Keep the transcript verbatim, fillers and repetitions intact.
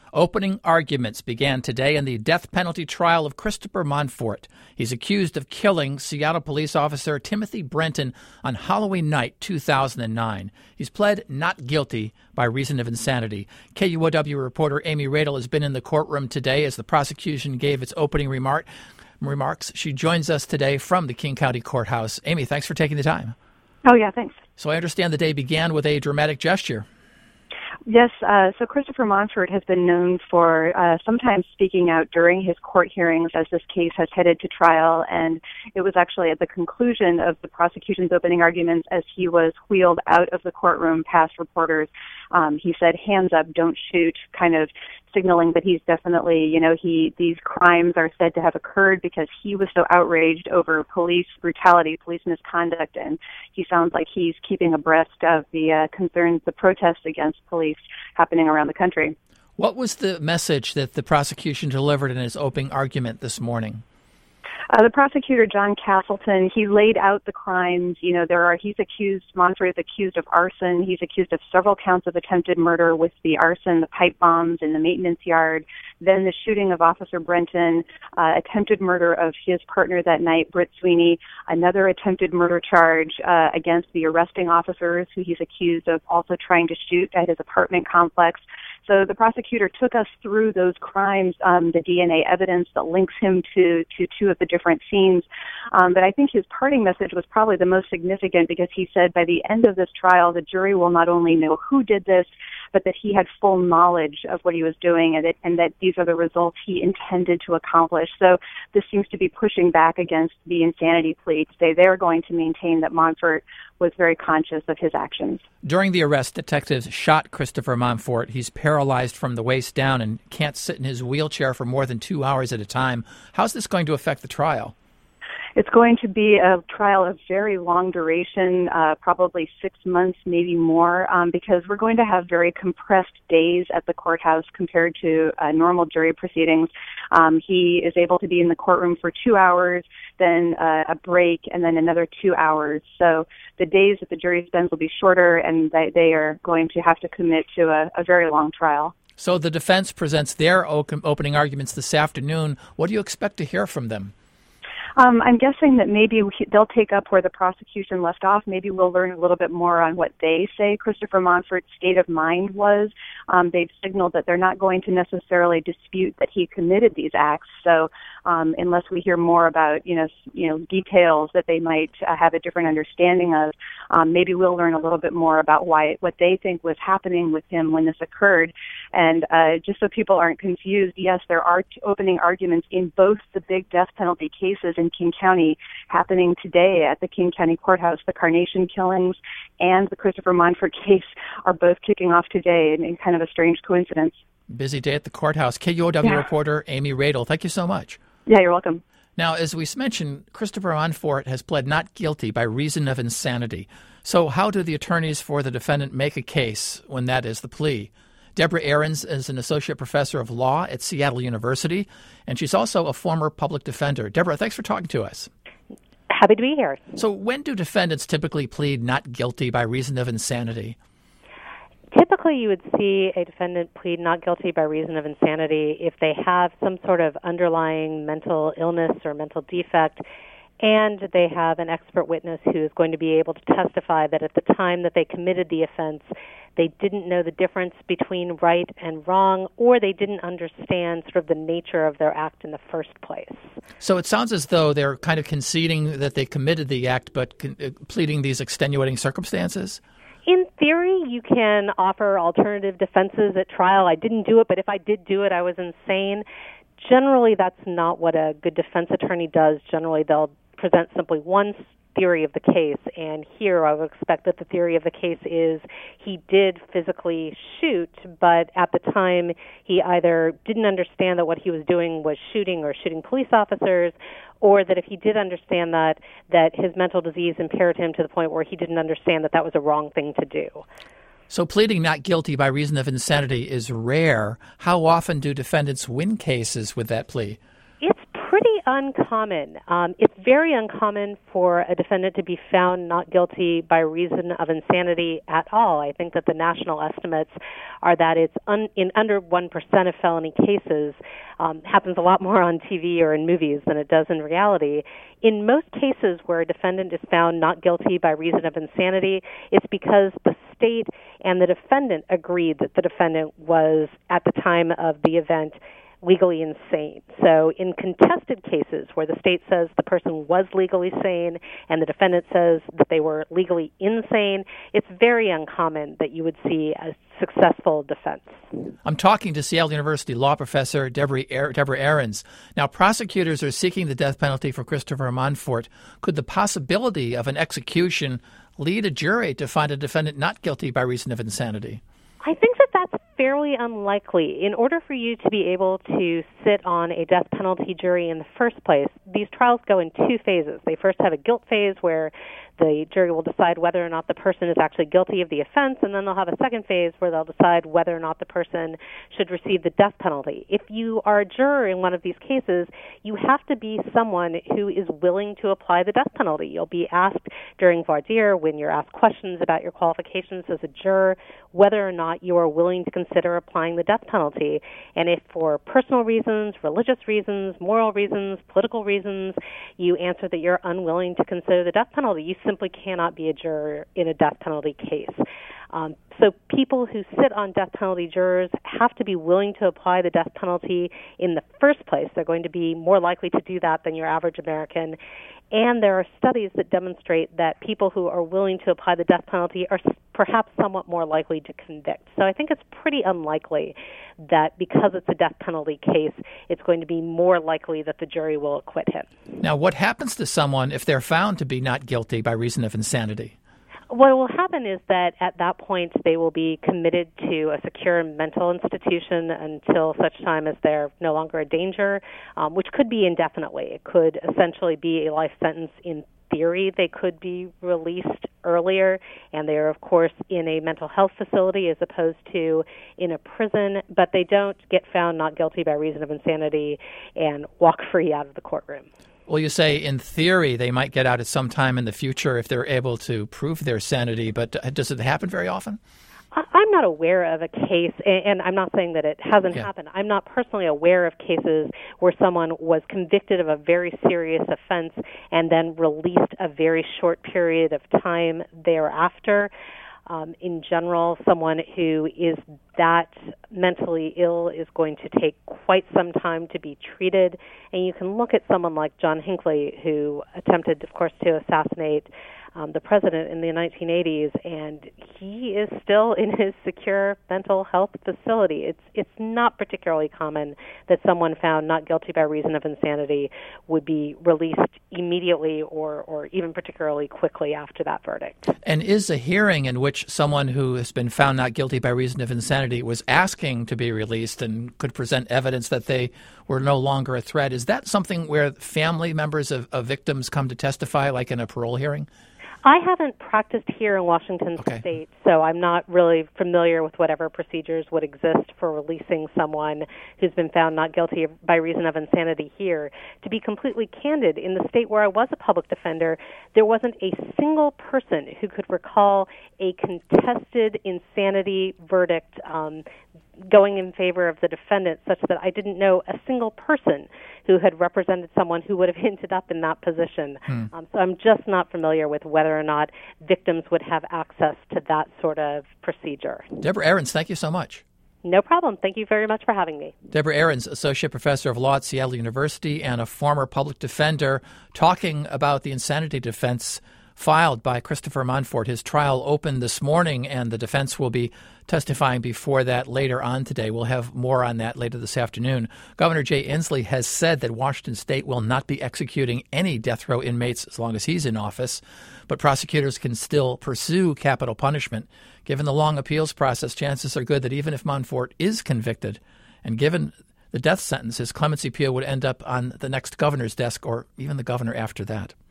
Opening arguments began today in the death penalty trial of Christopher Monfort. He's accused of killing Seattle police officer Timothy Brenton on Halloween night two thousand nine. He's pled not guilty by reason of insanity. K U O W reporter Amy Radel has been in the courtroom today as the prosecution gave its opening remark, remarks. She joins us today from the King County Courthouse. Amy, thanks for taking the time. Oh, yeah, thanks. So I understand the day began with a dramatic gesture. Yes, uh, so Christopher Monfort has been known for uh, sometimes speaking out during his court hearings as this case has headed to trial, and it was actually at the conclusion of the prosecution's opening arguments as he was wheeled out of the courtroom past reporters. Um, he said, "Hands up, don't shoot," kind of signaling that he's definitely, you know, he these crimes are said to have occurred because he was so outraged over police brutality, police misconduct, and he sounds like he's keeping abreast of the uh, concerns, the protests against police happening around the country. What was the message that the prosecution delivered in his opening argument this morning? Uh, the prosecutor, John Castleton, he laid out the crimes. You know, there are, he's accused, Monfort is accused of arson. He's accused of several counts of attempted murder with the arson, the pipe bombs in the maintenance yard, then the shooting of Officer Brenton, uh, attempted murder of his partner that night, Britt Sweeney, another attempted murder charge uh, against the arresting officers who he's accused of also trying to shoot at his apartment complex. So the prosecutor took us through those crimes, um, the D N A evidence that links him to, to two of the different scenes. Um, but I think his parting message was probably the most significant because he said by the end of this trial, the jury will not only know who did this, but that he had full knowledge of what he was doing and that, and that these are the results he intended to accomplish. So this seems to be pushing back against the insanity plea to say they're going to maintain that Monfort was very conscious of his actions. During the arrest, detectives shot Christopher Monfort. He's paralyzed from the waist down and can't sit in his wheelchair for more than two hours at a time. How's this going to affect the trial? It's going to be a trial of very long duration, uh, probably six months, maybe more, um, because we're going to have very compressed days at the courthouse compared to uh, normal jury proceedings. Um, he is able to be in the courtroom for two hours, then uh, a break, and then another two hours. So the days that the jury spends will be shorter, and they, they are going to have to commit to a, a very long trial. So the defense presents their opening arguments this afternoon. What do you expect to hear from them? Um, I'm guessing that maybe they'll take up where the prosecution left off. Maybe we'll learn a little bit more on what they say Christopher Monfort's state of mind was. Um, they've signaled that they're not going to necessarily dispute that he committed these acts. So um, unless we hear more about, you know, you know, details that they might uh, have a different understanding of, um, maybe we'll learn a little bit more about why what they think was happening with him when this occurred. And uh, just so people aren't confused, yes, there are t- opening arguments in both the big death penalty cases in King County happening today at the King County Courthouse. The Carnation killings and the Christopher Monfort case are both kicking off today in, in kind of a strange coincidence. Busy day at the courthouse. K U O W yeah. reporter Amy Radel, thank you so much. Yeah, you're welcome. Now, as we mentioned, Christopher Monfort has pled not guilty by reason of insanity. So how do the attorneys for the defendant make a case when that is the plea? Deborah Ahrens is an associate professor of law at Seattle University, and she's also a former public defender. Deborah, thanks for talking to us. Happy to be here. So when do defendants typically plead not guilty by reason of insanity? Typically, you would see a defendant plead not guilty by reason of insanity if they have some sort of underlying mental illness or mental defect, and they have an expert witness who is going to be able to testify that at the time that they committed the offense, they didn't know the difference between right and wrong, or they didn't understand sort of the nature of their act in the first place. So it sounds as though they're kind of conceding that they committed the act, but con- uh, pleading these extenuating circumstances? In theory, you can offer alternative defenses at trial. I didn't do it, but if I did do it, I was insane. Generally, that's not what a good defense attorney does. Generally, they'll present simply one theory of the case, and here I would expect that the theory of the case is he did physically shoot, but at the time he either didn't understand that what he was doing was shooting or shooting police officers, or that if he did understand that, that his mental disease impaired him to the point where he didn't understand that that was a wrong thing to do. So pleading not guilty by reason of insanity is rare. How often do defendants win cases with that plea? It's pretty uncommon. Um, it's very uncommon for a defendant to be found not guilty by reason of insanity at all. I think that the national estimates are that it's un, in under one percent of felony cases. Um, happens a lot more on T V or in movies than it does in reality. In most cases where a defendant is found not guilty by reason of insanity, it's because the state and the defendant agreed that the defendant was, at the time of the event, legally insane. So in contested cases where the state says the person was legally sane and the defendant says that they were legally insane, it's very uncommon that you would see a successful defense. I'm talking to Seattle University law professor Deborah, er- Deborah Ahrens. Now, prosecutors are seeking the death penalty for Christopher Monfort. Could the possibility of an execution lead a jury to find a defendant not guilty by reason of insanity? I think that that's fairly unlikely. In order for you to be able to sit on a death penalty jury in the first place, these trials go in two phases. They first have a guilt phase where the jury will decide whether or not the person is actually guilty of the offense, and then they'll have a second phase where they'll decide whether or not the person should receive the death penalty. If you are a juror in one of these cases, you have to be someone who is willing to apply the death penalty. You'll be asked during voir dire, when you're asked questions about your qualifications as a juror, whether or not you are willing to consider applying the death penalty. And if for personal reasons, religious reasons, moral reasons, political reasons, you answer that you're unwilling to consider the death penalty, you simply cannot be a juror in a death penalty case. Um, so people who sit on death penalty jurors have to be willing to apply the death penalty in the first place. They're going to be more likely to do that than your average American. And there are studies that demonstrate that people who are willing to apply the death penalty are perhaps somewhat more likely to convict. So I think it's pretty unlikely that because it's a death penalty case, it's going to be more likely that the jury will acquit him. Now, what happens to someone if they're found to be not guilty by reason of insanity? What will happen is that at that point they will be committed to a secure mental institution until such time as they're no longer a danger, um, which could be indefinitely. It could essentially be a life sentence in theory. They could be released earlier, and they are, of course, in a mental health facility as opposed to in a prison, but they don't get found not guilty by reason of insanity and walk free out of the courtroom. Well, you say in theory they might get out at some time in the future if they're able to prove their sanity, but does it happen very often? I'm not aware of a case, and I'm not saying that it hasn't yeah. happened. I'm not personally aware of cases where someone was convicted of a very serious offense and then released a very short period of time thereafter. Um, in general, someone who is that mentally ill is going to take quite some time to be treated. And you can look at someone like John Hinckley, who attempted, of course, to assassinate um, the president in the nineteen eighties, and he is still in his secure mental health facility. It's it's not particularly common that someone found not guilty by reason of insanity would be released immediately or, or even particularly quickly after that verdict. And is a hearing in which someone who has been found not guilty by reason of insanity was asking to be released and could present evidence that they were no longer a threat, is that something where family members of, of victims come to testify, like in a parole hearing? I haven't practiced here in Washington okay. State, so I'm not really familiar with whatever procedures would exist for releasing someone who's been found not guilty by reason of insanity here. To be completely candid, in the state where I was a public defender, there wasn't a single person who could recall a contested insanity verdict um, going in favor of the defendant, such that I didn't know a single person who had represented someone who would have ended up in that position. Hmm. Um, so I'm just not familiar with whether or not victims would have access to that sort of procedure. Deborah Ahrens, thank you so much. No problem. Thank you very much for having me. Deborah Ahrens, Associate Professor of Law at Seattle University and a former public defender, talking about the insanity defense filed by Christopher Monfort. His trial opened this morning, and the defense will be testifying before that later on today. We'll have more on that later this afternoon. Governor Jay Inslee has said that Washington State will not be executing any death row inmates as long as he's in office, but prosecutors can still pursue capital punishment. Given the long appeals process, chances are good that even if Monfort is convicted and given the death sentence, his clemency appeal would end up on the next governor's desk or even the governor after that.